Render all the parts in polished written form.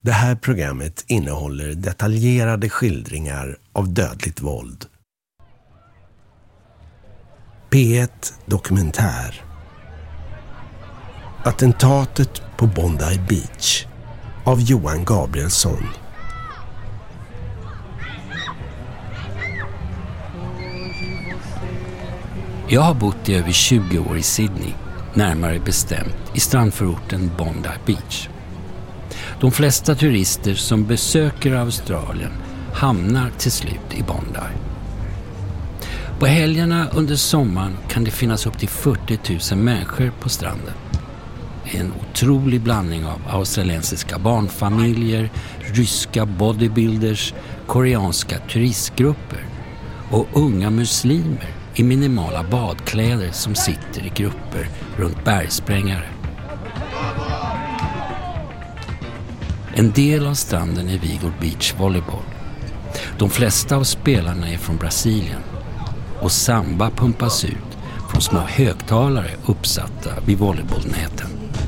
Det här programmet innehåller detaljerade skildringar av dödligt våld. P1 Dokumentär. Attentatet på Bondi Beach av Johan Gabrielsson. Jag har bott i över 20 år i Sydney, närmare bestämt i strandförorten Bondi Beach. De flesta turister som besöker Australien hamnar till slut i Bondi. På helgerna under sommaren kan det finnas upp till 40 000 människor på stranden. En otrolig blandning av australiensiska barnfamiljer, ryska bodybuilders, koreanska turistgrupper och unga muslimer i minimala badkläder som sitter i grupper runt bergsprängare. En del av stranden är Vigor Beach Volleyball. De flesta av spelarna är från Brasilien och samba pumpas ut från små högtalare uppsatta vid volleybollnäten.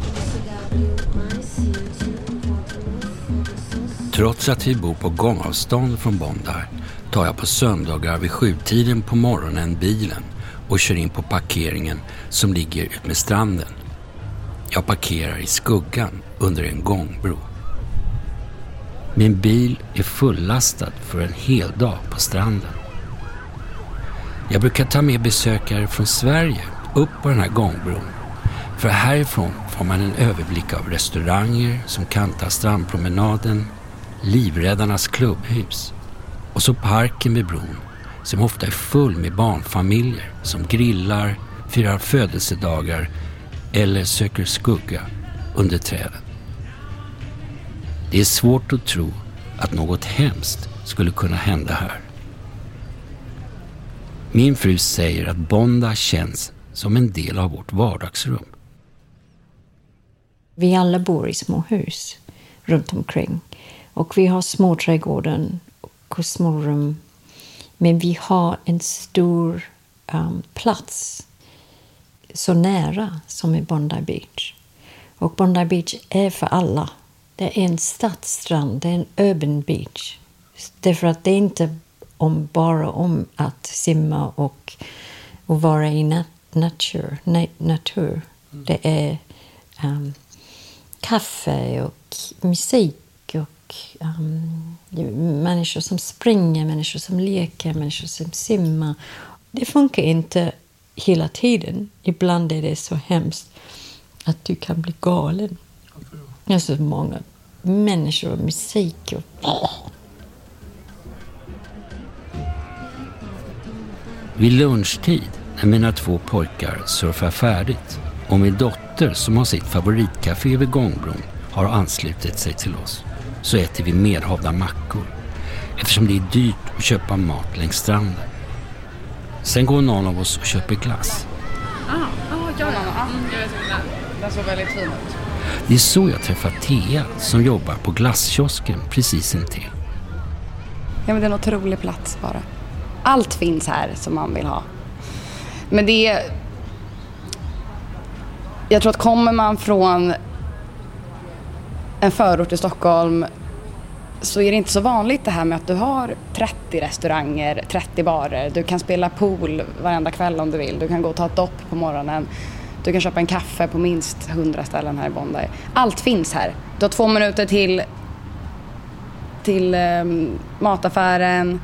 Trots att vi bor på gångavstånd från Bondi tar jag på söndagar vid 7-tiden på morgonen bilen och kör in på parkeringen som ligger ut med stranden. Jag parkerar i skuggan under en gångbro. Min bil är fullastad för en hel dag på stranden. Jag brukar ta med besökare från Sverige upp på den här gångbron. För härifrån får man en överblick av restauranger som kantar strandpromenaden, Livräddarnas klubbhus och så parken vid bron som ofta är full med barnfamiljer som grillar, firar födelsedagar eller söker skugga under träden. Det är svårt att tro att något hemskt skulle kunna hända här. Min fru säger att Bondi känns som en del av vårt vardagsrum. Vi alla bor i små hus runt omkring. Och vi har små trädgården och små rum. Men vi har en stor plats så nära som i Bondi Beach. Och Bondi Beach är för alla. Det är en stadsstrand, det är en urban beach. Därför att det är inte bara om att simma och vara i natur. Det är kaffe och musik och människor som springer, människor som leker, människor som simmar. Det funkar inte hela tiden. Ibland är det så hemskt att du kan bli galen. Det är så många människor och musik och... Vid lunchtid när mina 2 pojkar surfar färdigt och min dotter som har sitt favoritcafé vid gångbron har anslutit sig till oss så äter vi medhavda mackor eftersom det är dyrt att köpa mat längs stranden. Sen går någon av oss och köper glass. Den såg väldigt fin ut. Det är så jag träffar Thea som jobbar på glasskiosken precis intill. Ja, men det är en otrolig plats bara. Allt finns här som man vill ha. Men det är... Jag tror att kommer man från en förort i Stockholm så är det inte så vanligt det här med att du har 30 restauranger, 30 barer. Du kan spela pool varenda kväll om du vill. Du kan gå och ta ett dopp på morgonen. Du kan köpa en kaffe på minst 100 ställen här i Bondi. Allt finns här. Du har 2 minuter till mataffären.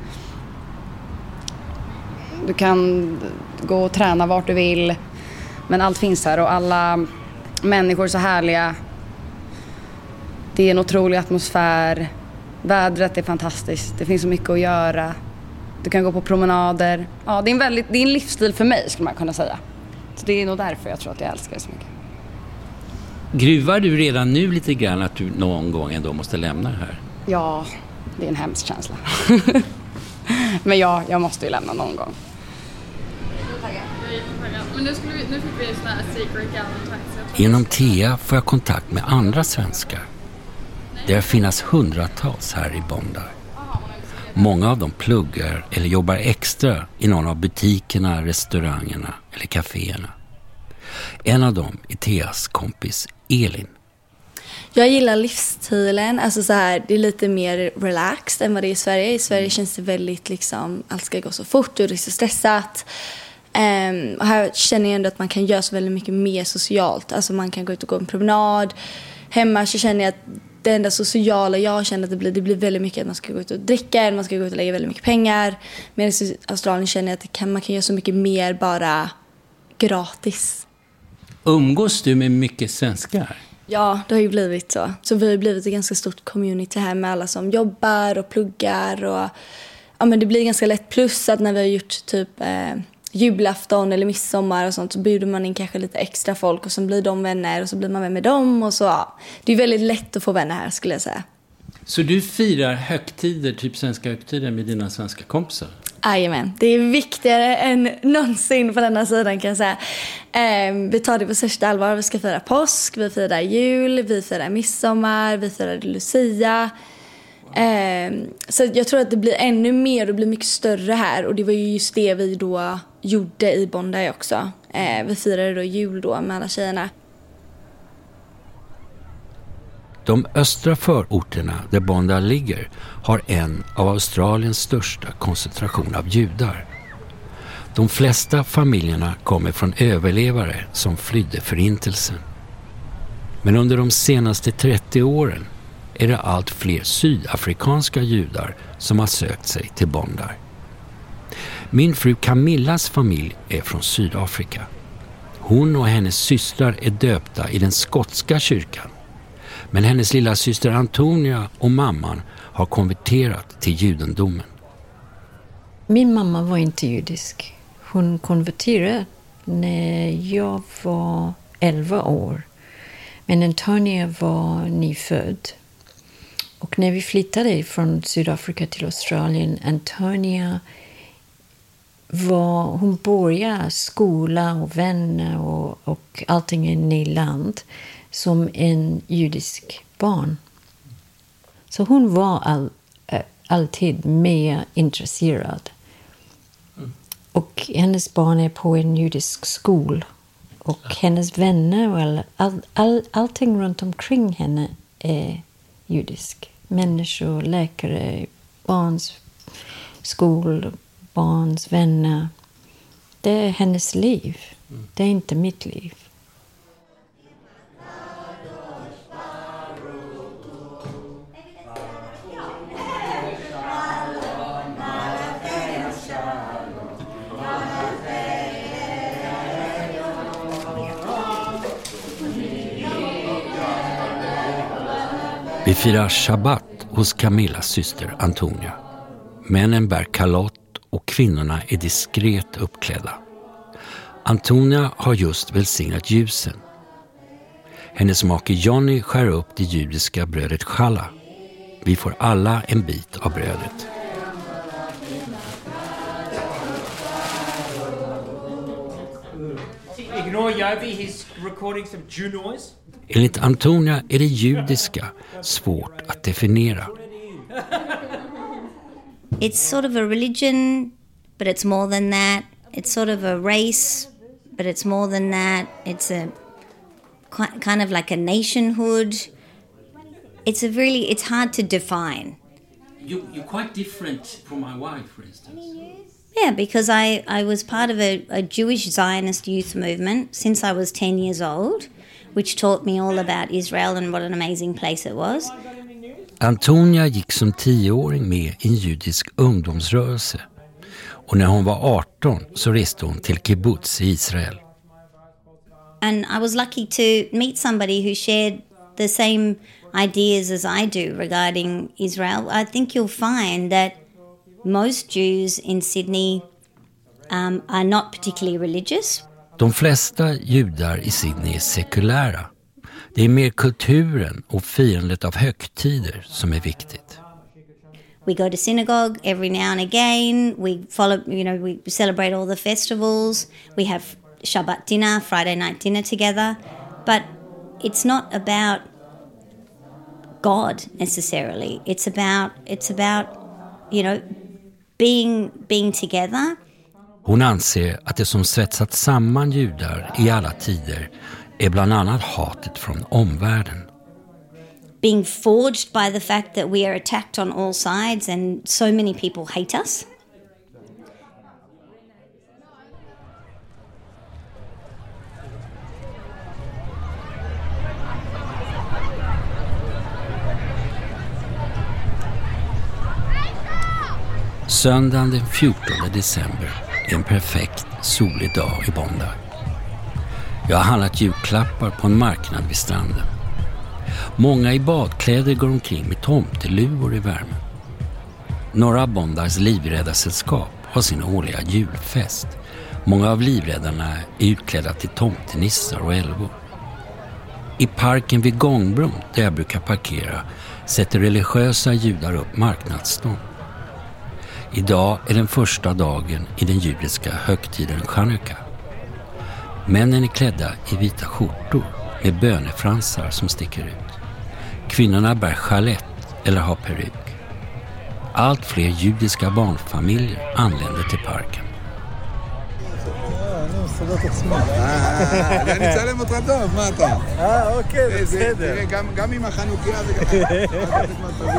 Du kan gå och träna vart du vill. Men allt finns här och alla människor är så härliga. Det är en otrolig atmosfär. Vädret är fantastiskt. Det finns så mycket att göra. Du kan gå på promenader. Ja, det är en livsstil för mig skulle man kunna säga. Så det är nog därför jag tror att jag älskar det så mycket. Gruvar du redan nu lite grann att du någon gång ändå måste lämna det här? Ja, det är en hemsk känsla. Men ja, jag måste ju lämna någon gång. Men nu fick vi sån här secret gallon. Genom Thea får jag kontakt med andra svenskar. Det finns hundratals här i Bondi. Många av dem pluggar eller jobbar extra i någon av butikerna, restaurangerna eller kaféerna. En av dem är Theas kompis Elin. Jag gillar livsstilen, alltså så här, det är lite mer relaxed än vad det är i Sverige. I Sverige känns det väldigt liksom, allt ska gå så fort och det är så stressat. Och här känner jag ändå att man kan göra så väldigt mycket mer socialt. Alltså man kan gå ut och gå en promenad. Hemma så känner jag att det enda sociala jag känner att det blir väldigt mycket att man ska gå ut och dricka, man ska gå ut och lägga väldigt mycket pengar. Medan i Australien känner jag att man kan göra så mycket mer bara gratis. Umgås du med mycket svenskar? Ja, det har ju blivit så. Så vi har ju blivit ett ganska stort community här med alla som jobbar och pluggar. Och, ja, men det blir ganska lätt, plus att när vi har gjort typ julafton eller midsommar och sånt så bjuder man in kanske lite extra folk och så blir de vänner och så blir man vän med dem. Och så, ja. Det är väldigt lätt att få vänner här skulle jag säga. Så du firar högtider, typ svenska högtider med dina svenska kompisar? Jajamän, det är viktigare än någonsin på denna sidan kan jag säga. Vi tar det på största allvar. Vi ska fira påsk, vi firar jul, vi firar midsommar, vi firar Lucia. Så jag tror att det blir ännu mer och det blir mycket större här. Och det var ju just det vi då gjorde i Bondi också. Vi firade då jul då med alla tjejerna. De östra förorterna där Bondi ligger har en av Australiens största koncentration av judar. De flesta familjerna kommer från överlevare som flydde förintelsen. Men under de senaste 30 åren är det allt fler sydafrikanska judar som har sökt sig till Bondi. Min fru Camillas familj är från Sydafrika. Hon och hennes systrar är döpta i den skotska kyrkan. Men hennes lilla syster Antonia och mamman har konverterat till judendomen. Min mamma var inte judisk. Hon konverterade när jag var 11 år. Men Antonia var nyfödd. Och när vi flyttade från Sydafrika till Australien, Antonia hon började skola och vänner och allting i en ny land som en judisk barn. Så hon var alltid mer intresserad. Och hennes barn är på en judisk skola. Och hennes vänner och allting runt omkring henne är judisk. Människor, läkare, barns skol, barns vänner. Det är hennes liv. Det är inte mitt liv. Vi firar Shabbat hos Camillas syster Antonia. Männen bär kalott och kvinnorna är diskret uppklädda. Antonia har just välsignat ljusen. Hennes make Johnny skär upp det judiska brödet challah. Vi får alla en bit av brödet. Ignore Yovi, he's recording some Jew noise. Enligt Antonia är det judiska svårt att definiera. It's sort of a religion, but it's more than that. It's sort of a race, but it's more than that. It's a kind of like a nationhood. It's hard to define. You're quite different from my wife, for instance. Yeah, because I was part of a Jewish Zionist youth movement since I was 10 years old, which taught me all about Israel and what an amazing place it was. Antonia gick som 10-åring med i en judisk ungdomsrörelse. Och när hon var 18 så reste hon till kibbutz i Israel. And I was lucky to meet somebody who shared the same ideas as I do regarding Israel. I think you'll find that most Jews in Sydney are not particularly religious. De flesta judar i Sydney är sekulära. Det är mer kulturen och firandet av högtider som är viktigt. We go to synagogue every now and again. We follow, we celebrate all the festivals. We have Shabbat dinner, Friday night dinner together. But it's not about God necessarily. It's about being together. Hon anser att det som svetsat samman judar i alla tider är bland annat hatet från omvärlden. being forged by the fact that we are attacked on all sides and so many people hate us. Söndagen den 14 december är en perfekt solig dag i Bondi. Jag har handlat julklappar på en marknad vid stranden. Många i badkläder går omkring med tomteluvor i värmen. Norra Bondis livräddarsällskap har sin årliga julfest. Många av livräddarna är utklädda till tomtenissar och älvor. I parken vid gångbron där jag brukar parkera sätter religiösa judar upp marknadsstånd. Idag är den första dagen i den judiska högtiden Chanukka. Männen är klädda i vita skjortor med bönefransar som sticker ut. Kvinnorna bär chalett eller har peruk. Allt fler judiska barnfamiljer anländer till parken. אני אצלם אותך טוב, מה אתה? אוקיי, בסדר. גם עם החנוכיה וגם...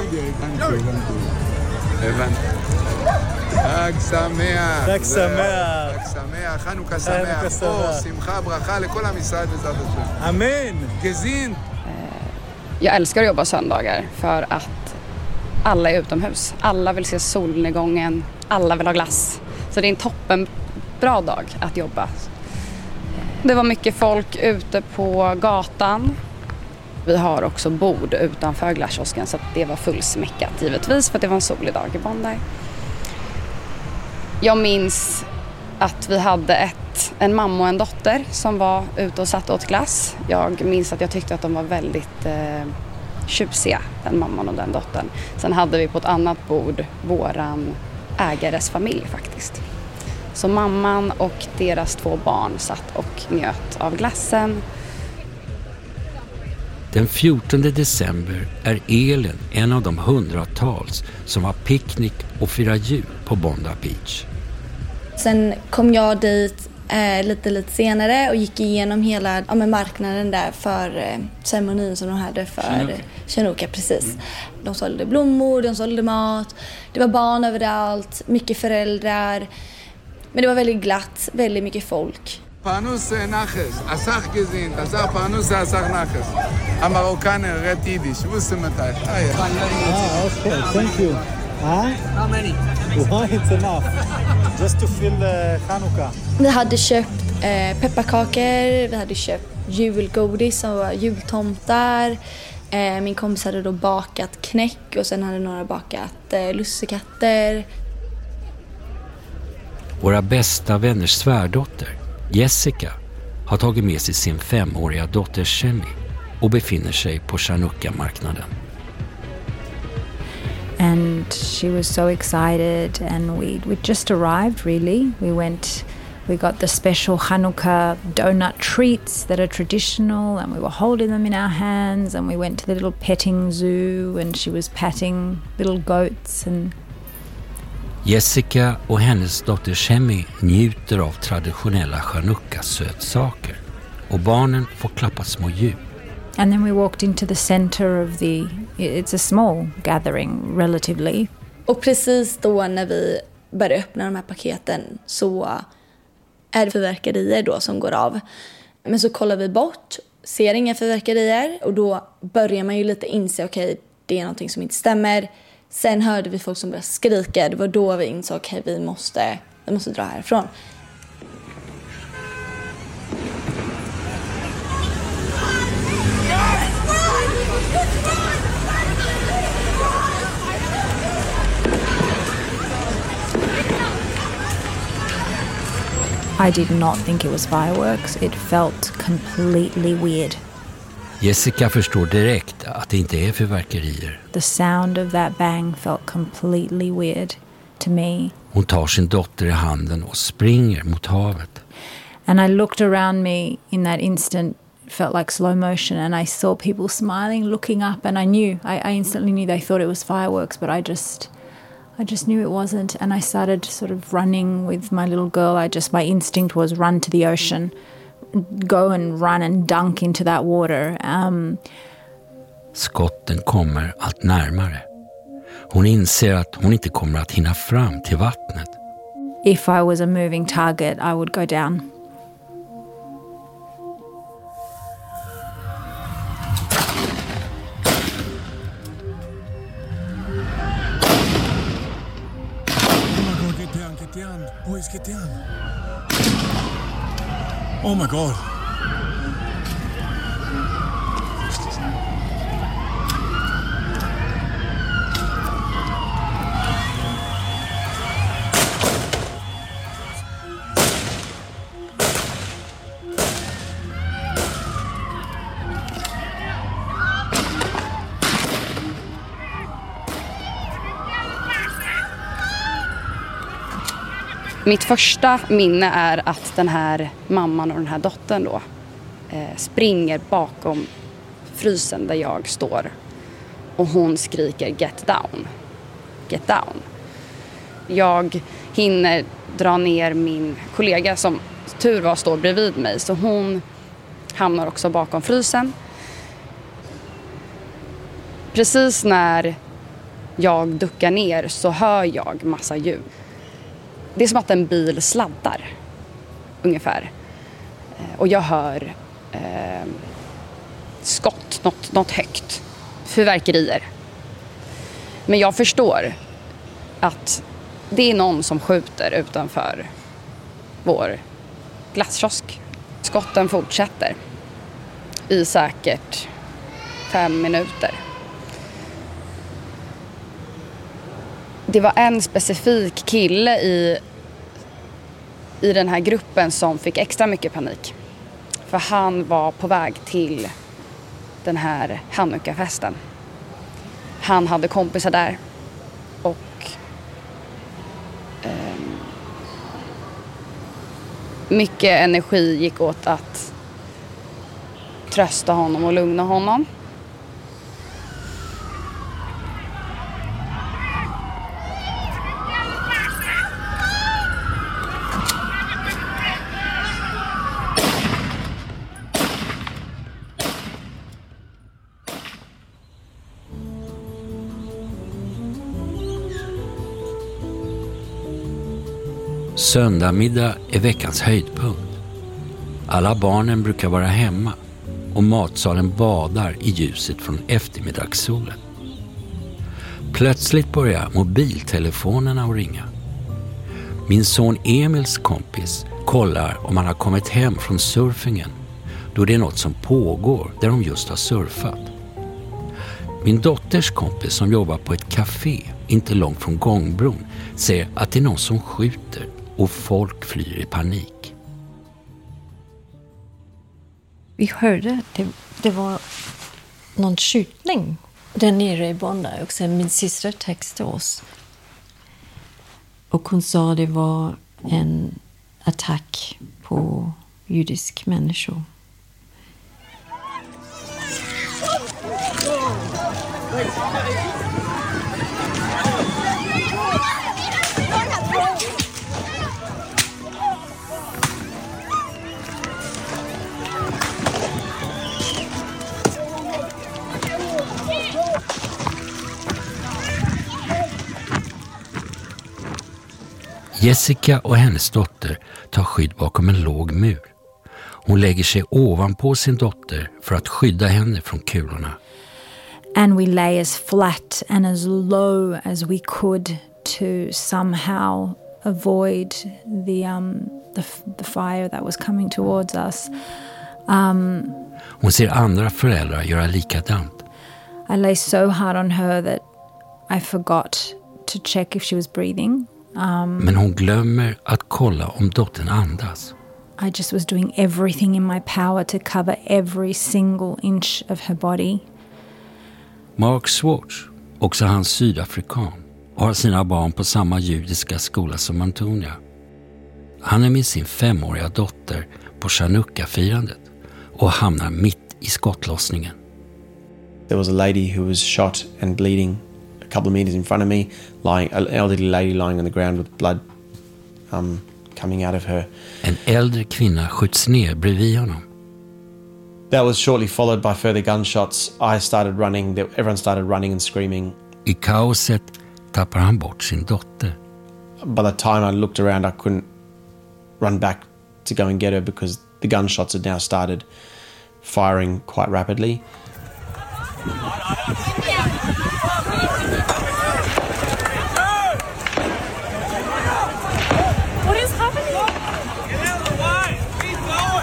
הבנתי. חג שמח. חג שמח. חג שמח, חנוכה שמח. אור, שמחה, ברכה לכל עם ישראל בעזרת השם. Amen. Gezin. Jag älskar att jobba söndagar för att alla är utomhus. Alla vill se solnedgången, alla vill ha glass. Så det är en toppenbra dag att jobba. Det var mycket folk ute på gatan. Vi har också bord utanför glasskiosken så att det var fullsmäckat givetvis för att det var en solig dag i Bondi. Jag minns att vi hade en mamma och en dotter som var ute och satt åt glass. Jag minns att jag tyckte att de var väldigt tjusiga, den mamman och den dottern. Sen hade vi på ett annat bord våran ägares familj faktiskt. Så mamman och deras 2 barn satt och njöt av glassen. Den 14 december är Elin en av de hundratals som har picknick och firar jul på Bondi Beach. Sen kom jag dit lite senare och gick igenom hela marknaden där för ceremonin som de hade för Chanukka, precis. De sålde blommor, de sålde mat, det var barn överallt, mycket föräldrar. Men det var väldigt glatt, väldigt mycket folk. פרנוס נחש, אסך גזין, תזר פרנוס זה אסך נחש. המרוקאנר, רד יידיש, ווסו מתי. Okay, thank you. How many? Why it's enough? Just to feel Chanukka. Vi hade köpt pepparkakor, vi hade köpt julgodis som var jultomtar. Min kompis hade då bakat knäck och sen hade några bakat lussekatter. Våra bästa vänners svärdotter, Jessica, har tagit med sig sin 5-åriga dotter Shemi och befinner sig på Chanukka-marknaden. And she was so excited, and we just arrived really. We got the special Chanukka donut treats that are traditional, and we were holding them in our hands, and we went to the little petting zoo and she was patting little goats. And Jessica och hennes dotter Shemi njuter av traditionella Chanukka-sötsaker och barnen får klappa små djur. And then we walked into the center of it's a small gathering relatively. Och precis då när vi började öppna de här paketen så är det fyrverkerier då som går av. Men så kollar vi bort, ser inga fyrverkerier och då börjar man ju lite inse okej, det är någonting som inte stämmer. Sen hörde vi folk som började skrika. Det var då vi insåg okej, vi måste dra härifrån. I did not think it was fireworks. It felt completely weird. Jessica förstår direkt att det inte är fyrverkerier. The sound of that bang felt completely weird to me. Hon tar sin dotter i handen och springer mot havet. And I looked around me in that instant, felt like slow motion, and I saw people smiling, looking up, and I instantly knew they thought it was fireworks, but I just knew it wasn't, and I started sort of running with my little girl. My instinct was run to the ocean, go and run and dunk into that water. Skotten kommer allt närmare. Hon inser att hon inte kommer att hinna fram till vattnet. If I was a moving target, I would go down. Get down. Boys, get down. Oh my God. Mitt första minne är att den här mamman och den här dottern då springer bakom frysen där jag står. Och hon skriker get down. Get down. Jag hinner dra ner min kollega som tur var står bredvid mig. Så hon hamnar också bakom frysen. Precis när jag duckar ner så hör jag massa ljud. Det är som att en bil sladdar, ungefär. Och jag hör skott, något högt. Fyrverkerier. Men jag förstår att det är någon som skjuter utanför vår glasskiosk. Skotten fortsätter i säkert 5 minuter. Det var en specifik kille i den här gruppen som fick extra mycket panik. För han var på väg till den här Hanukkah-festen. Han hade kompisar där. Och mycket energi gick åt att trösta honom och lugna honom. Söndagmiddag är veckans höjdpunkt. Alla barnen brukar vara hemma och matsalen badar i ljuset från eftermiddagssolen. Plötsligt börjar mobiltelefonerna att ringa. Min son Emils kompis kollar om han har kommit hem från surfingen, då det är något som pågår där de just har surfat. Min dotters kompis som jobbar på ett café inte långt från gångbron säger att det är någon som skjuter och folk flyr i panik. Vi hörde det var någon skjutning där nere i Bondi. Och sen min syster textade oss. Och hon sa det var en attack på judisk människor. Jessica och hennes dotter tar skydd bakom en låg mur. Hon lägger sig ovanpå sin dotter för att skydda henne från kulorna. And we lay as flat and as low as we could to somehow avoid the fire that was coming towards us. Hon ser andra föräldrar göra likadant. I lay so hard on her that I forgot to check if she was breathing. Men hon glömmer att kolla om dottern andas. I just was doing everything in my power to cover every single inch of her body. Mark Swartz, också han sydafrikan, har sina barn på samma judiska skola som Antonia. Han är med sin 5-åriga dotter på Chanukka-firandet och hamnar mitt i skottlossningen. There was a lady who was shot and bleeding a couple of meters in front of me, an elderly lady lying on the ground with blood coming out of her. En äldre kvinna skjuts ner bredvid honom. That was shortly followed by further gunshots. I started running. Everyone started running and screaming. I kaoset tappar han bort sin dotter. By the time I looked around, I couldn't run back to go and get her because the gunshots had now started firing quite rapidly. What is happening? Get out of the way! Keep going!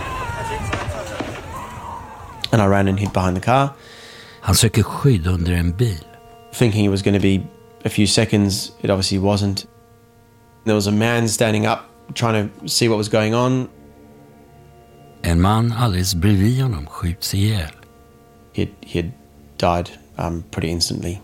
And I ran and hid behind the car. Han söker skydd under en bil. Thinking it was going to be a few seconds, it obviously wasn't. There was a man standing up trying to see what was going on. En man alldeles bredvid honom skjuts ihjäl. He had died pretty instantly.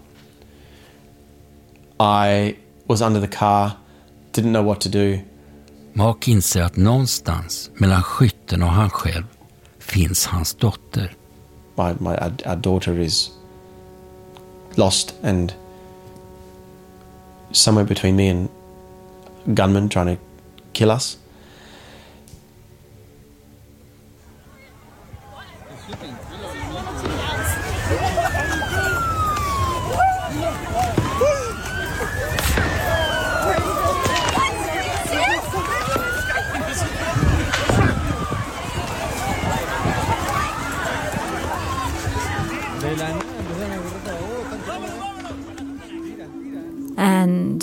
I was under the car, didn't know what to do. Mark inser att någonstans mellan skytten och han själv finns hans dotter. Our daughter is lost, and somewhere between me and gunmen trying to kill us. And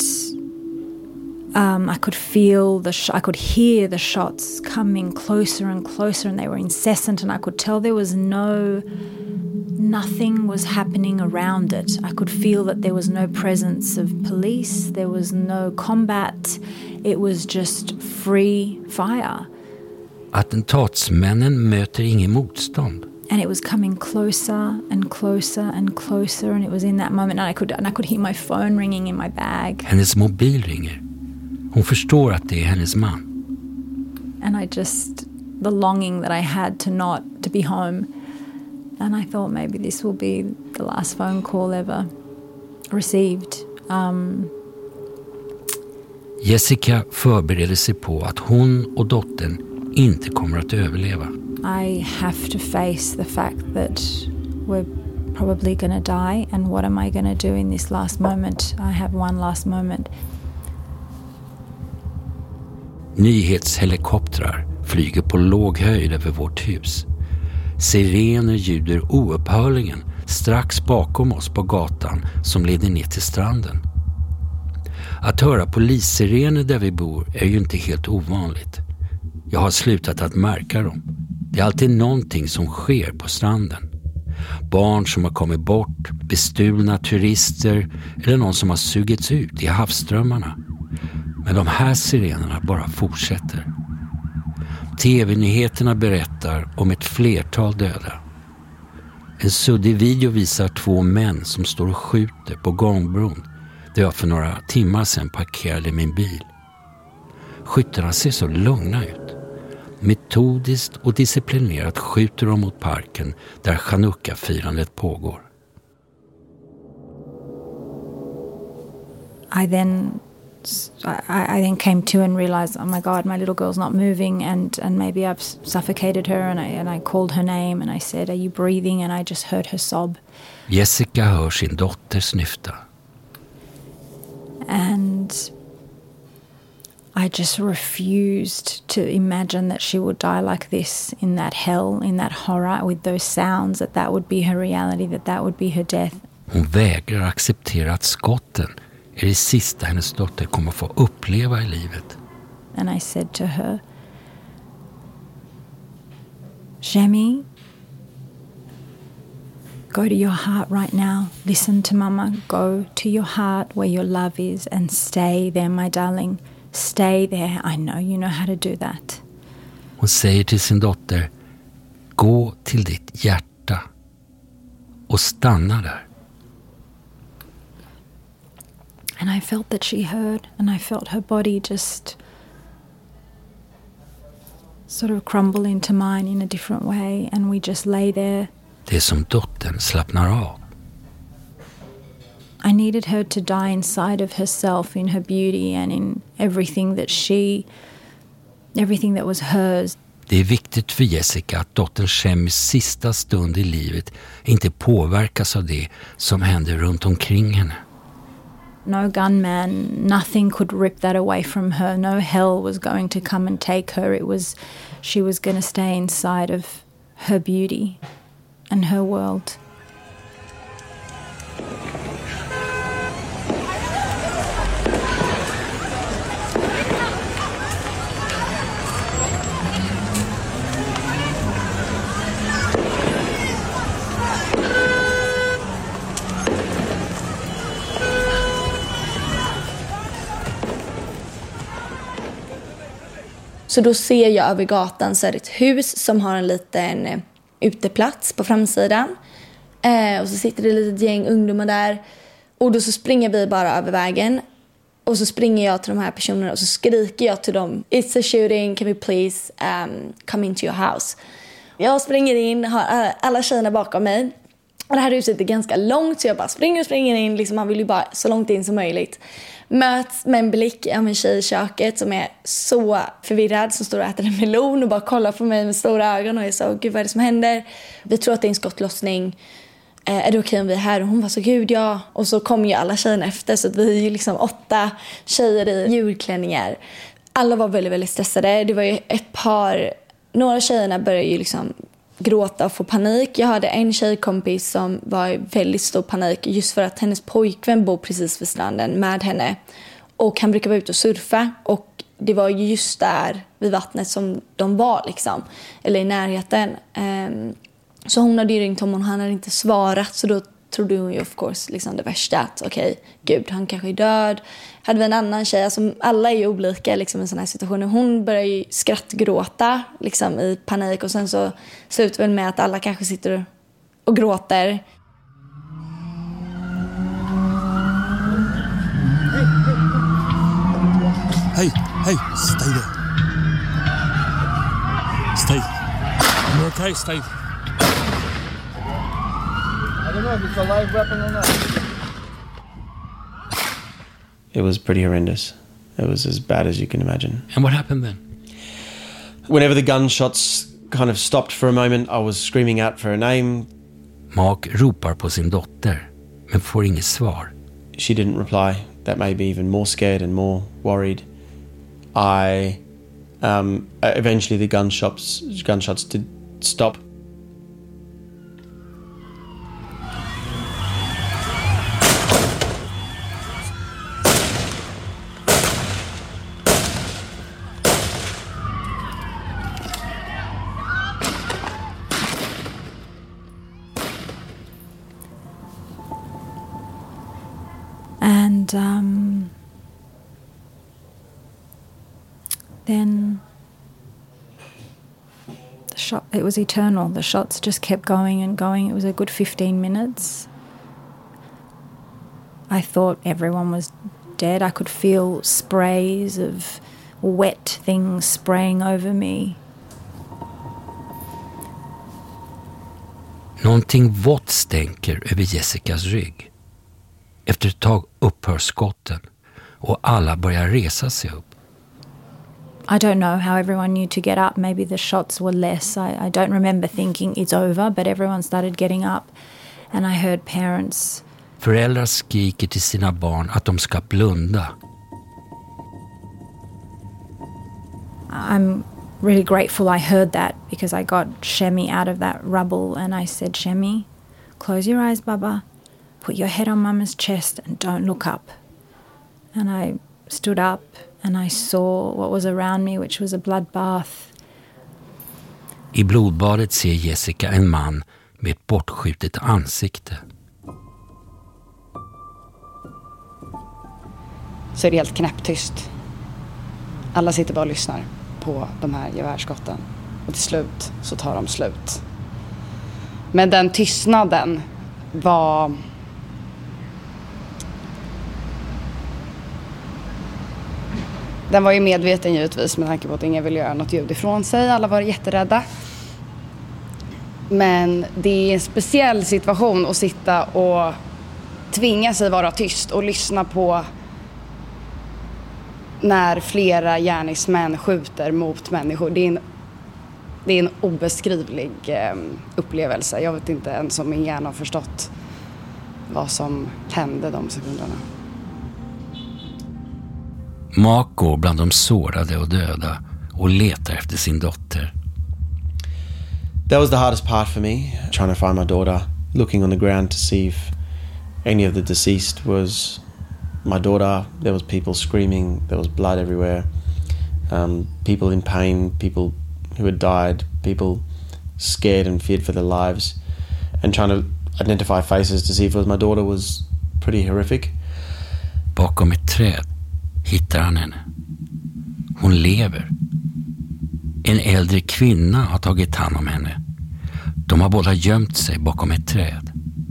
I could feel I could hear the shots coming closer and closer, and they were incessant, and I could tell there was nothing was happening around it. I could feel that there was no presence of police, there was no combat, it was just free fire. Attentatsmännen möter ingen motstånd. And it was coming closer and closer and closer, and it was in that moment, and I could hear my phone ringing in my bag. Hennes mobil ringer. Hon förstår att det är hennes man. And the longing that I had to be home. And I thought maybe this will be the last phone call ever received. Jessica förbereder sig på att hon och dottern inte kommer att överleva. I have to face the fact that we're probably going to die, and what am I going to do in this last moment? I have one last moment. Nyhetshelikoptrar flyger på låg höjd över vårt hus. Sirener ljuder oupphörligen strax bakom oss på gatan som leder ner till stranden. Att höra polissirener där vi bor är ju inte helt ovanligt. Jag har slutat att märka dem. Det är alltid någonting som sker på stranden. Barn som har kommit bort, bestulna turister eller någon som har sugits ut i havsströmmarna. Men de här sirenerna bara fortsätter. TV-nyheterna berättar om ett flertal döda. En suddig video visar 2 män som står och skjuter på gångbron där jag för några timmar sedan parkerade min bil. Skyttarna ser så lugna ut. Metodiskt och disciplinerat skjuter de mot parken där Chanukka-firandet pågår. I then came to and realized, oh my God, my little girl's not moving, and maybe I've suffocated her, and I called her name and I said, are you breathing? And I just heard her sob. Jessica hör sin dotter snyfta. And I just refused to imagine that she would die like this, in that hell, in that horror, with those sounds, that would be her reality, that would be her death. Hon vägrar acceptera att skotten är det sista hennes dotter kommer få uppleva i livet. And I said to her, Shemi, go to your heart right now. Listen to Mama. Go to your heart where your love is and stay there, my darling. Stay there. I know you know how to do that. Hon säger till sin dotter, gå till ditt hjärta och stanna där. And I felt that she heard, and I felt her body just sort of crumble into mine in a different way, and we just lay there. Det är som dottern slappnar av. I needed her to die inside of herself, in her beauty and in everything that was hers. Det är viktigt för Jessica att dottern Shemis sista stund i livet inte påverkas av det som händer runt omkring henne. No gunman, nothing could rip that away from her. No hell was going to come and take her. She was going to stay inside of her beauty and her world. Så då ser jag över gatan så är det ett hus som har en liten uteplats på framsidan. Och så sitter det ett litet gäng ungdomar där. Och då så springer vi bara över vägen. Och så springer jag till de här personerna och så skriker jag till dem. It's a shooting, can we please come into your house? Jag springer in, har alla tjejerna bakom mig. Och det här huset är ganska långt så jag bara springer in. Liksom, man vill ju bara så långt in som möjligt. Möts med en blick av en tjej i köket som är så förvirrad, som står och äter en melon och bara kollar på mig med stora ögon och är så, gud vad är det som händer? Vi tror att det är en skottlossning. Är det okej om vi är här? Och hon var så, gud ja. Och så kom ju alla tjejerna efter så att vi är ju liksom 8 tjejer i julklänningar. Alla var väldigt, väldigt stressade. Det var ju några tjejerna började ju liksom gråta och få panik. Jag hade en tjejkompis som var i väldigt stor panik just för att hennes pojkvän bor precis vid stranden med henne. Och han brukar vara ute och surfa. Och det var just där vid vattnet som de var liksom. Eller i närheten. Så hon hade ju ringt honom och han hade inte svarat. Så då trodde hon ju of course liksom det värsta. Att okej, gud han kanske är död. Hade vi en annan tjej, alltså alla är ju olika liksom, i sådana här situationer. Hon börjar ju skrattgråta liksom, i panik. Och sen så slutar väl med att alla kanske sitter och gråter. Hey, stay there. Stay. You're okay, stay. I don't know if it's a live weapon or not. It was pretty horrendous. It was as bad as you can imagine. And what happened then? Whenever the gunshots kind of stopped for a moment, I was screaming out for her name. Mark ropar på sin dotter, men får inget svar. She didn't reply. That made me even more scared and more worried. Eventually the gunshots did stop. And then it was eternal. The shots just kept going and going. It was a good 15 minutes. I thought everyone was dead. I could feel sprays of wet things spraying over me. Någonting vått stänker över Jessicas rygg. Efter ett tag upphör skotten och alla börjar resa sig upp. I don't know how everyone knew to get up. Maybe the shots were less. I don't remember thinking it's over, but everyone started getting up. And I heard parents. Föräldrar skriker till sina barn att de ska blunda. I'm really grateful I heard that because I got Shemi out of that rubble and I said, Shemi, close your eyes, Baba. Put your head on Mama's chest and don't look up. And I stood up and I saw what was around me, which was a bloodbath. I blodbadet ser Jessica en man med ett bortskjutet ansikte. Så är det helt knäpptyst. Alla sitter bara och lyssnar på de här gevärsskotten. Och till slut så tar de slut. Men den tystnaden var... Den var ju medveten givetvis med tanke på att ingen ville göra något ljud ifrån sig. Alla var jätterädda. Men det är en speciell situation att sitta och tvinga sig vara tyst och lyssna på när flera gärningsmän skjuter mot människor. Det är en Det är en obeskrivlig upplevelse. Jag vet inte ens om min hjärna har förstått vad som hände de sekunderna. Mark går bland de sårade och döda och letar efter sin dotter. That was the hardest part for me, trying to find my daughter, looking on the ground to see if any of the deceased was my daughter. There was people screaming, there was blood everywhere, people in pain, people who had died, people scared and feared for their lives, and trying to identify faces to see if it was my daughter was pretty horrific. Bakom ett träd hittar han henne. Hon lever. En äldre kvinna har tagit hand om henne. De har båda gömt sig bakom ett träd.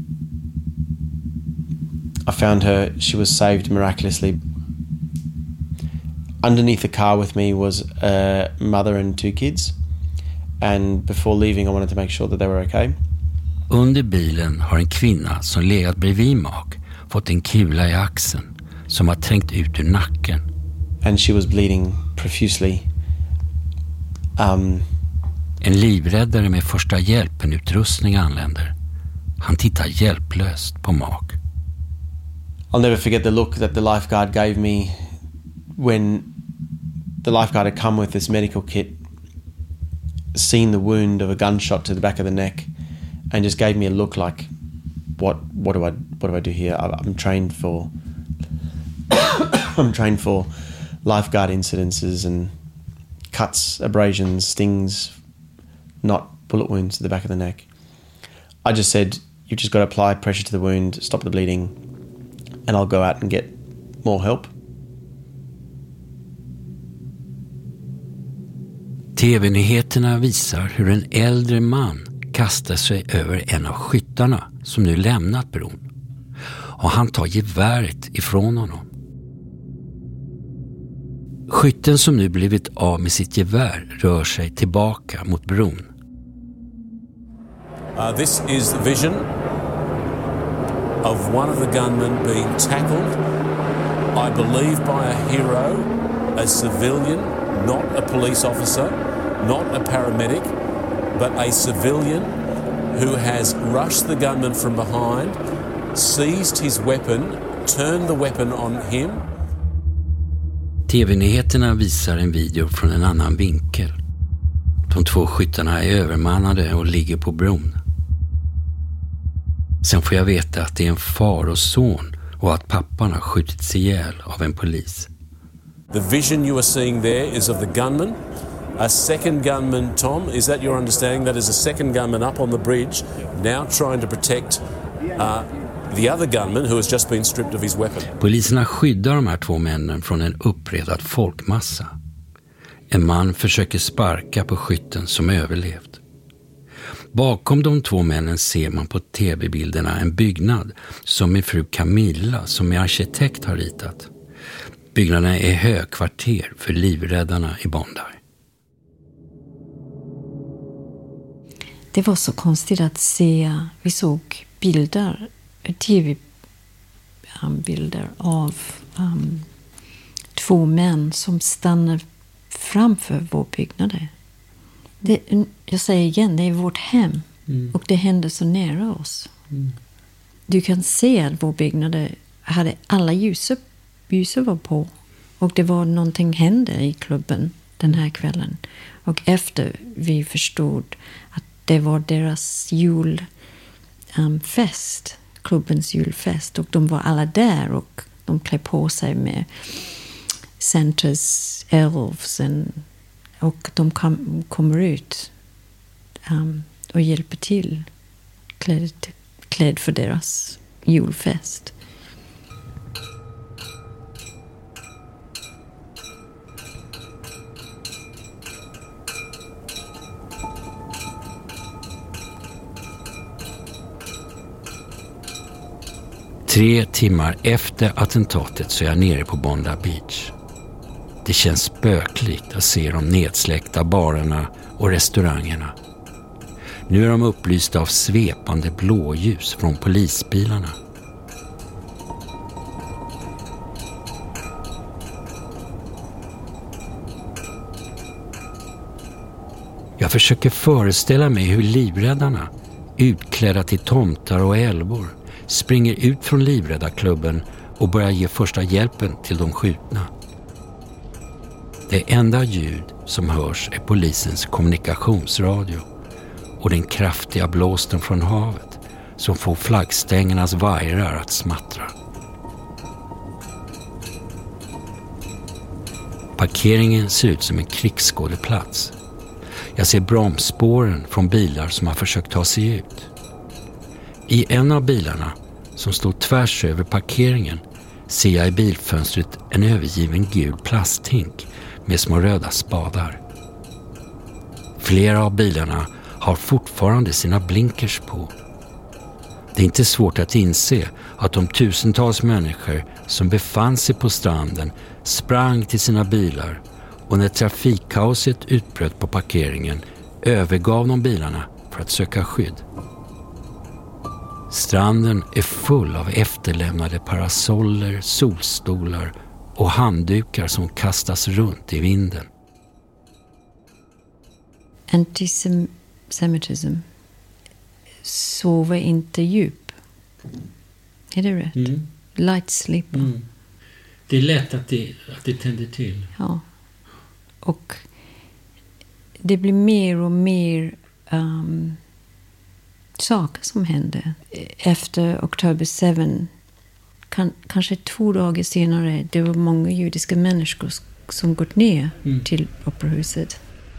I found her. She was saved miraculously. Underneath the car with me was a mother and 2 kids. And before leaving I wanted to make sure that they were okay. Under bilen har en kvinna som legat bredvid Mark fått en kula i axeln som har trängt ut ur nacken. And she was bleeding profusely. En livräddare med första hjälpen-utrustning anländer. Han tittar hjälplöst på Mark. I'll never forget the look that the lifeguard gave me when the lifeguard had come with this medical kit, seen the wound of a gunshot to the back of the neck, and just gave me a look like, what do I do here? I'm trained for I'm trained for lifeguard incidences and cuts, abrasions, stings, not bullet wounds to the back of the neck. I just said, you've just got to apply pressure to the wound, stop the bleeding, and I'll go out and get more help. TV-nyheterna visar hur en äldre man kastar sig över en av skyttarna som nu lämnat bron. Och han tar geväret ifrån honom. Skytten som nu blivit av med sitt gevär rör sig tillbaka mot bron. This is the vision of one of the gunmen being tackled, I believe by a hero, a civilian, not a police officer, not a paramedic, but a civilian who has rushed the gunman from behind, seized his weapon, turned the weapon on him. TV-nyheterna visar en video från en annan vinkel. De 2 skyttarna är övermannade och ligger på bron. Sen får jag veta att det är en far och son och att pappan har skjutits ihjäl av en polis. The vision you are seeing there is of the gunman. A second gunman, Tom, is that your understanding? That is a second gunman up on the bridge, now trying to protect the other gunman who has just been stripped of his weapon. Poliserna skyddar de här 2 männen från en uppredad folkmassa. En man försöker sparka på skytten som överlevt. Bakom de 2 männen ser man på tv-bilderna en byggnad som min fru Camilla, som är arkitekt, har ritat. Byggnaden är högkvarter för livräddarna i Bondi. Det var så konstigt att se. Vi såg bilder, tv-bilder av 2 män som stannar framför vår byggnad. Jag säger igen, det är vårt hem. Och det händer så nära oss. Du kan se att vår byggnad hade alla ljuser var på. Och det var någonting hände i klubben den här kvällen. Och efter vi förstod att det var deras julfest, klubbens julfest. Och de var alla där och de klär på sig med Santas elves. Och de kommer ut och hjälper till klädd för deras julfest. Tre timmar efter attentatet så är jag nere på Bondi Beach. Det känns spökligt att se de nedsläckta barerna och restaurangerna. Nu är de upplysta av svepande blåljus från polisbilarna. Jag försöker föreställa mig hur livräddarna, utklädda till tomtar och älvor, springer ut från livräddarklubben och börjar ge första hjälpen till de skjutna. Det enda ljud som hörs är polisens kommunikationsradio och den kraftiga blåsten från havet som får flaggstängernas vajrar att smattra. Parkeringen ser ut som en krigsskådeplats. Jag ser bromsspåren från bilar som har försökt ta sig ut. I en av bilarna, som står tvärs över parkeringen, ser jag i bilfönstret en övergiven gul plasthink med små röda spadar. Flera av bilarna har fortfarande sina blinkers på. Det är inte svårt att inse att de tusentals människor som befann sig på stranden sprang till sina bilar och när trafikkaoset utbröt på parkeringen övergav de bilarna för att söka skydd. Stranden är full av efterlämnade parasoller, solstolar och handdukar som kastas runt i vinden. Antisemitism sover inte djup. Är det rätt? Mm. Light sleeper. Mm. Det är lätt att det tänder till. Ja. Och det blir mer och mer saker som händer. Efter October 7, kanske 2 dagar senare, det var många judiska människor som gått ner till operahuset.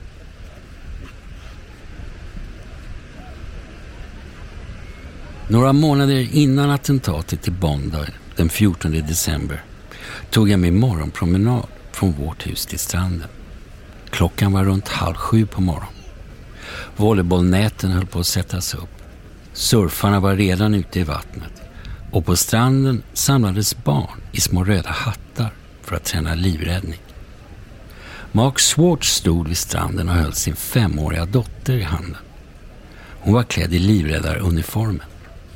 Några månader innan attentatet i Bondi den 14 december tog jag min morgonpromenad från vårt hus till stranden. Klockan var runt 6:30 på morgonen. Volleybollnäten höll på att sättas upp. Surfarna var redan ute i vattnet och på stranden samlades barn i små röda hattar för att träna livräddning. Mark Swartz stod vid stranden och höll sin 5-åriga dotter i handen. Hon var klädd i livräddaruniformen.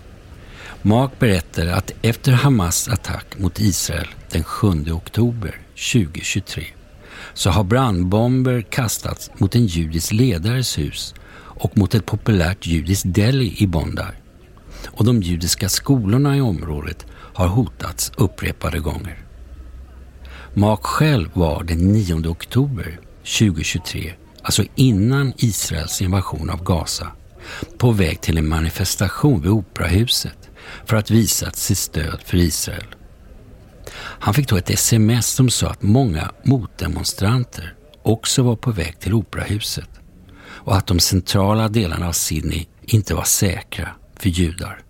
Mark berättade att efter Hamas attack mot Israel den 7 oktober 2023 så har brandbomber kastats mot en judisk ledares hus och mot ett populärt judiskt deli i Bondi. Och de judiska skolorna i området har hotats upprepade gånger. Mark själv var den 9 oktober 2023, alltså innan Israels invasion av Gaza, på väg till en manifestation vid Operahuset för att visa sitt stöd för Israel. Han fick då ett sms som sa att många motdemonstranter också var på väg till Operahuset och att de centrala delarna av Sydney inte var säkra för judar.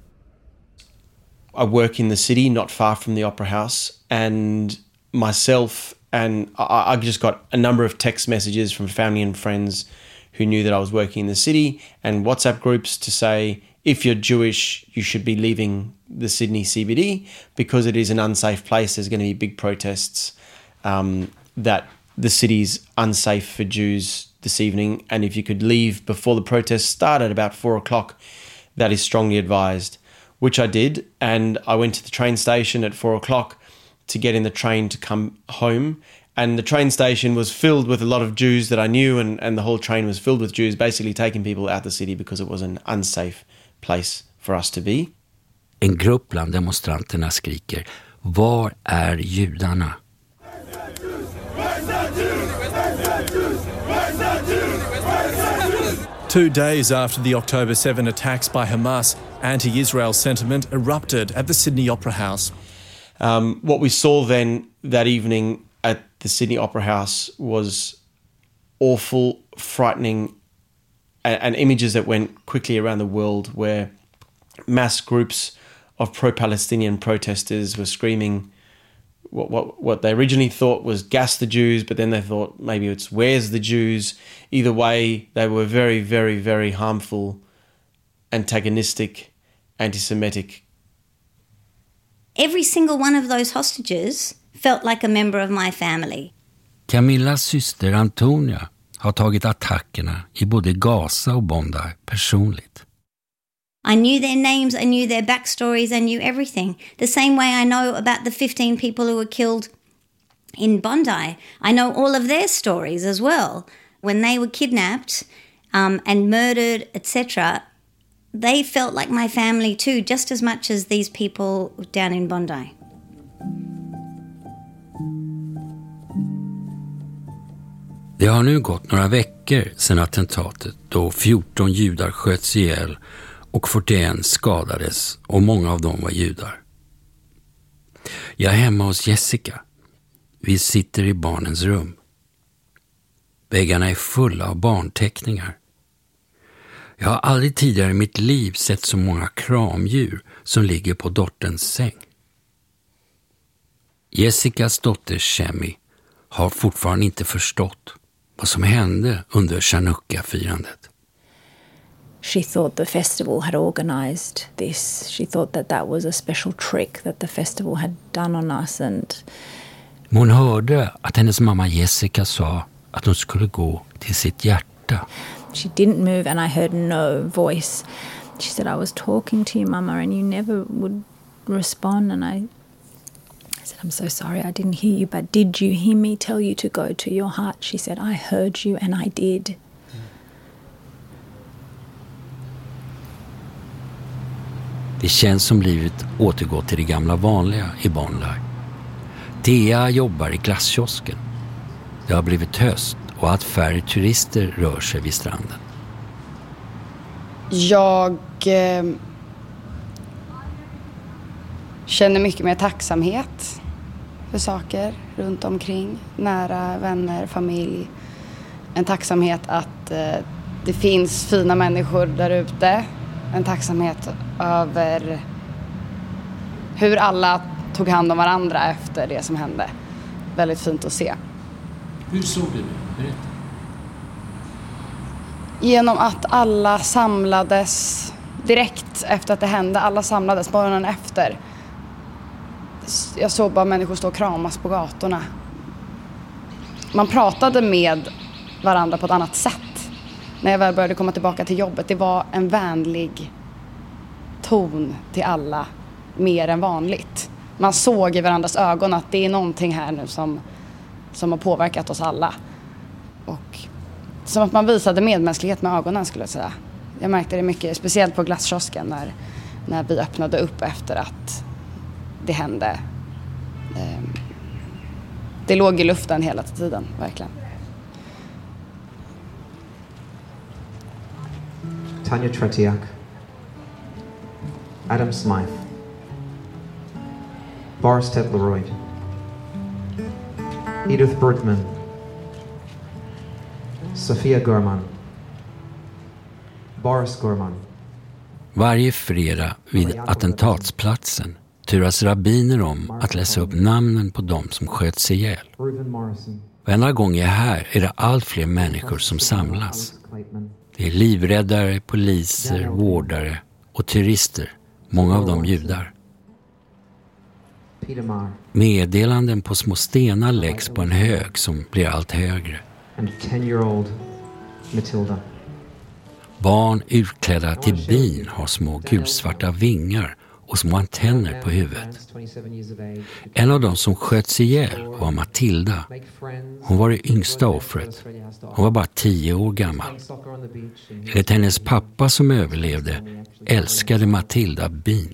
I work in the city not far from the Opera House, and myself and I just got a number of text messages from family and friends who knew that I was working in the city, and WhatsApp groups to say, if you're Jewish, you should be leaving the Sydney CBD because it is an unsafe place. There's going to be big protests that the city's unsafe for Jews this evening, and if you could leave before the protests start at about 4 o'clock, that is strongly advised, which I did, and I went to the train station at 4 o'clock to get in the train to come home, and the train station was filled with a lot of Jews that I knew, and the whole train was filled with Jews, basically taking people out the city because it was an unsafe place for us to be. En grupp bland demonstranterna skriker: "Var är judarna?" Two days after the October 7 attacks by Hamas, anti-Israel sentiment erupted at the Sydney Opera House. What we saw then that evening at the Sydney Opera House was awful, frightening, and images that went quickly around the world where mass groups of pro-Palestinian protesters were screaming what they originally thought was "gas the Jews," but then they thought maybe it's "where's the Jews?" Either way, they were very, very, very harmful, antagonistic, anti-Semitic. Every single one of those hostages felt like a member of my family. Camillas syster Antonia har tagit attackerna i både Gaza och Bondi personligt. I knew their names, I knew their backstories, I knew everything. The same way I know about the 15 people who were killed in Bondi. I know all of their stories as well. When they were kidnapped, and murdered, etc., they felt like my family too, just as much as these people down in Bondi. Det har nu gått några veckor sedan attentatet då 14 judar sköts ihjäl och 41 skadades och många av dem var judar. Jag är hemma hos Jessica. Vi sitter i barnens rum. Väggarna är fulla av barnteckningar. Jag har aldrig tidigare i mitt liv sett så många kramdjur som ligger på dotterns säng. Jessicas dotter Shemi har fortfarande inte förstått vad som hände under Chanukka-firandet. She thought the festival had organized this. She thought that was a special trick that the festival had done on us. Hon hörde att hennes mamma Jessica sa att hon skulle gå till sitt hjärta. She didn't move and I heard no voice. She said, I was talking to you, Mama, and you never would respond. And I said, I'm so sorry, I didn't hear you, but did you hear me tell you to go to your heart? She said, I heard you and I did. Det känns som livet återgår till det gamla vanliga i Bondi. Thea jobbar i glasskiosken. Det har blivit höst och allt färre turister rör sig vid stranden. Jag känner mycket mer tacksamhet för saker runt omkring. Nära vänner, familj. En tacksamhet att det finns fina människor där ute. En tacksamhet över hur alla tog hand om varandra efter det som hände. Väldigt fint att se. Hur såg du det? Berätta. Genom att alla samlades direkt efter att det hände. Alla samlades morgonen efter. Jag såg bara människor stå och kramas på gatorna. Man pratade med varandra på ett annat sätt. När jag väl började komma tillbaka till jobbet. Det var en vänlig ton till alla. Mer än vanligt. Man såg i varandras ögon att det är någonting här nu som har påverkat oss alla. Och som att man visade medmänsklighet med ögonen, skulle jag säga. Jag märkte det mycket, speciellt på glasskiosken när vi öppnade upp efter att det hände. Det låg i luften hela tiden, verkligen. Tanya Tretiak, Adam Smythe, Boris Tetleroyd, Edith Bertman, Sofia Gorman, Boris Gorman. Varje fredag vid attentatsplatsen turas rabbiner om att läsa upp namnen på dem som sköts ihjäl. Varenda gång jag är här är det allt fler människor som samlas. Det är livräddare, poliser, vårdare och turister, många av dem judar. Meddelanden på små stenar läggs på en hög som blir allt högre. Barn utklädda till bin har små gulsvarta vingar och små antenner på huvudet. En av dem som sköts ihjäl var Matilda. Hon var det yngsta offret. Hon var bara 10 år gammal. Enligt hennes pappa som överlevde älskade Matilda bin.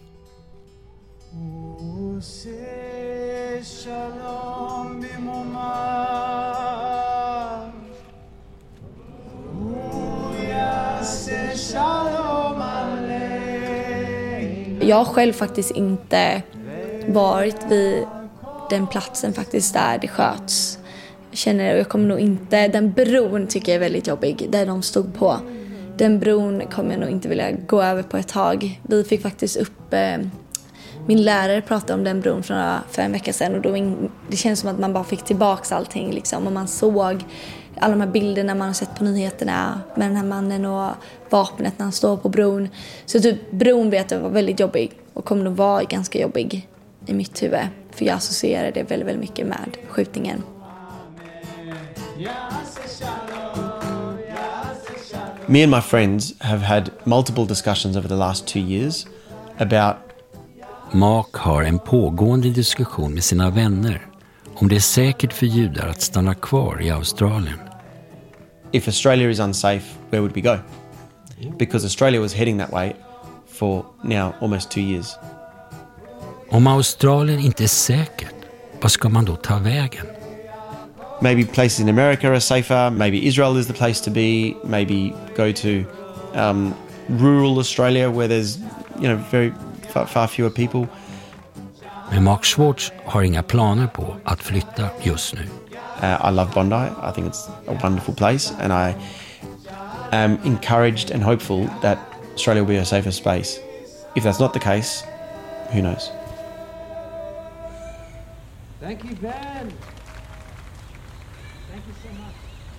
Jag har själv faktiskt inte varit vid den platsen faktiskt där det sköts. Jag kommer nog inte, den bron tycker jag är väldigt jobbig, där de stod på. Den bron kommer jag nog inte vilja gå över på ett tag. Vi fick faktiskt upp, min lärare pratade om den bron för en vecka sedan och då det känns som att man bara fick tillbaka allting liksom. Och man såg alla de här bilderna man har sett på nyheterna med den här mannen och vapnet när han står på bron. Så typ bron vet jag var väldigt jobbig och kommer nog vara ganska jobbig i mitt huvud. För jag associerar det väldigt, väldigt mycket med skjutningen. Me and my friends have had multiple discussions over the last 2 years about... Mark har en pågående diskussion med sina vänner om det är säkert för judar att stanna kvar i Australien. if Australia is unsafe, where would we go? Because Australia was heading that way for now almost 2 years. Om Australien inte är säkert, vad ska man då ta vägen? Maybe places in America are safer. Maybe Israel is the place to be. Maybe go to rural Australia where there's, very far fewer people. Men Mark Schwartz har inga planer på att flytta just nu. I love Bondi. I think it's a wonderful place, and I am encouraged and hopeful that Australia will be a safer space. If that's not the case, who knows? Thank you, Ben. Thank you so much.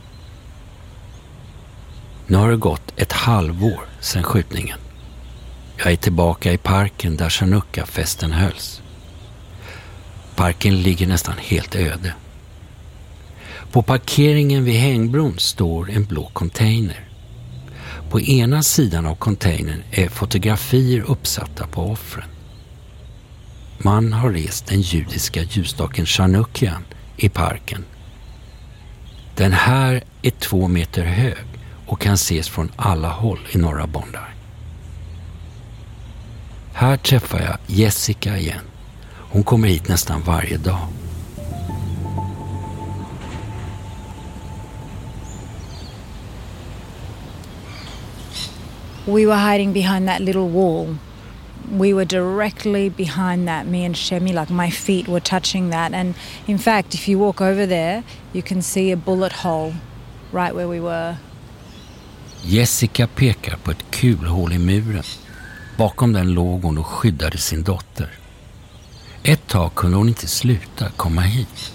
Nu har det gått ett halvår sedan skjutningen. Jag är tillbaka i parken där Chanukka-festen hölls. Parken ligger nästan helt öde. På parkeringen vid hängbron står en blå container. På ena sidan av containern är fotografier uppsatta på offren. Man har rest den judiska ljusstaken Chanukkian i parken. Den här är 2 meter hög och kan ses från alla håll i norra Bondi. Här träffar jag Jessica igen. Hon kommer hit nästan varje dag. We were hiding behind that little wall. We were directly behind that, me and Shemi, like my feet were touching that. And in fact, if you walk over there, you can see a bullet hole right where we were. Jessica pekar på ett kulhål i muren. Bakom den låg hon och skyddade sin dotter. Ett tag kunde hon inte sluta komma hit.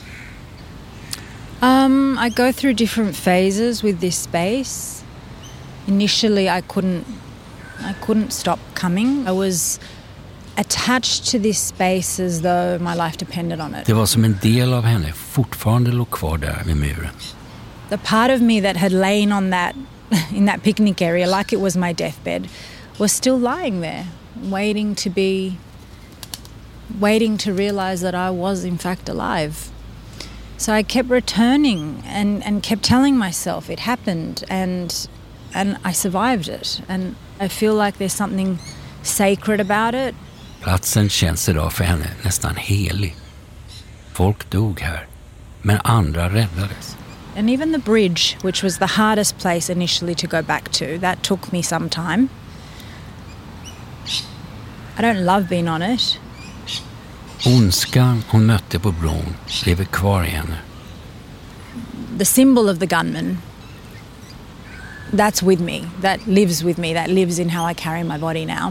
I go through different phases with this space. Initially, I couldn't stop coming. I was attached to this space as though my life depended on it. Det var som en del av henne fortfarande låg kvar där vid muren. The part of me that had lain on that in that picnic area like it was my deathbed was still lying there, waiting to realize that I was in fact alive. So I kept returning and kept telling myself it happened and I survived it. And I feel like there's something sacred about it. Platsen känns idag för henne nästan helig. Folk dog här, men andra räddades. And even the bridge, which was the hardest place initially to go back to, that took me some time. I don't love being on it. Ondskan hon mötte på bron lever kvar i henne. The symbol of the gunman, that's with me, that lives with me, that lives in how I carry my body now.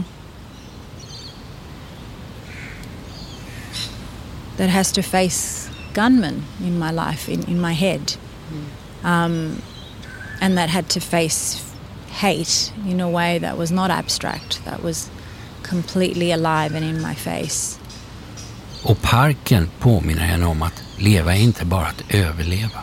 That has to face gunmen in my life, in my head. And that had to face hate in a way that was not abstract, that was completely alive and in my face. Och parken påminner henne om att leva är inte bara att överleva.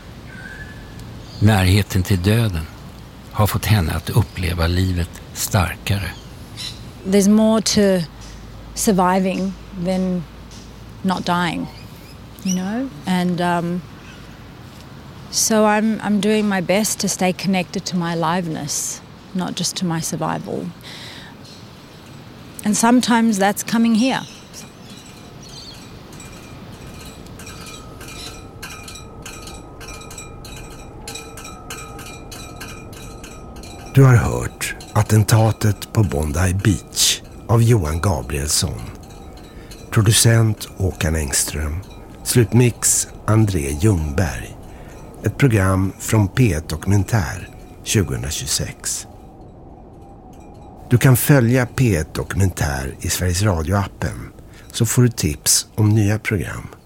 Närheten till döden har fått henne att uppleva livet starkare. There's more to surviving than not dying, And so I'm doing my best to stay connected to my aliveness, not just to my survival. And sometimes that's coming here. Du har hört Attentatet på Bondi Beach av Johan Gabrielsson. Producent Håkan Engström. Slutmix André Ljungberg. Ett program från P1 Dokumentär 2026. Du kan följa P1 Dokumentär i Sveriges Radio-appen så får du tips om nya program.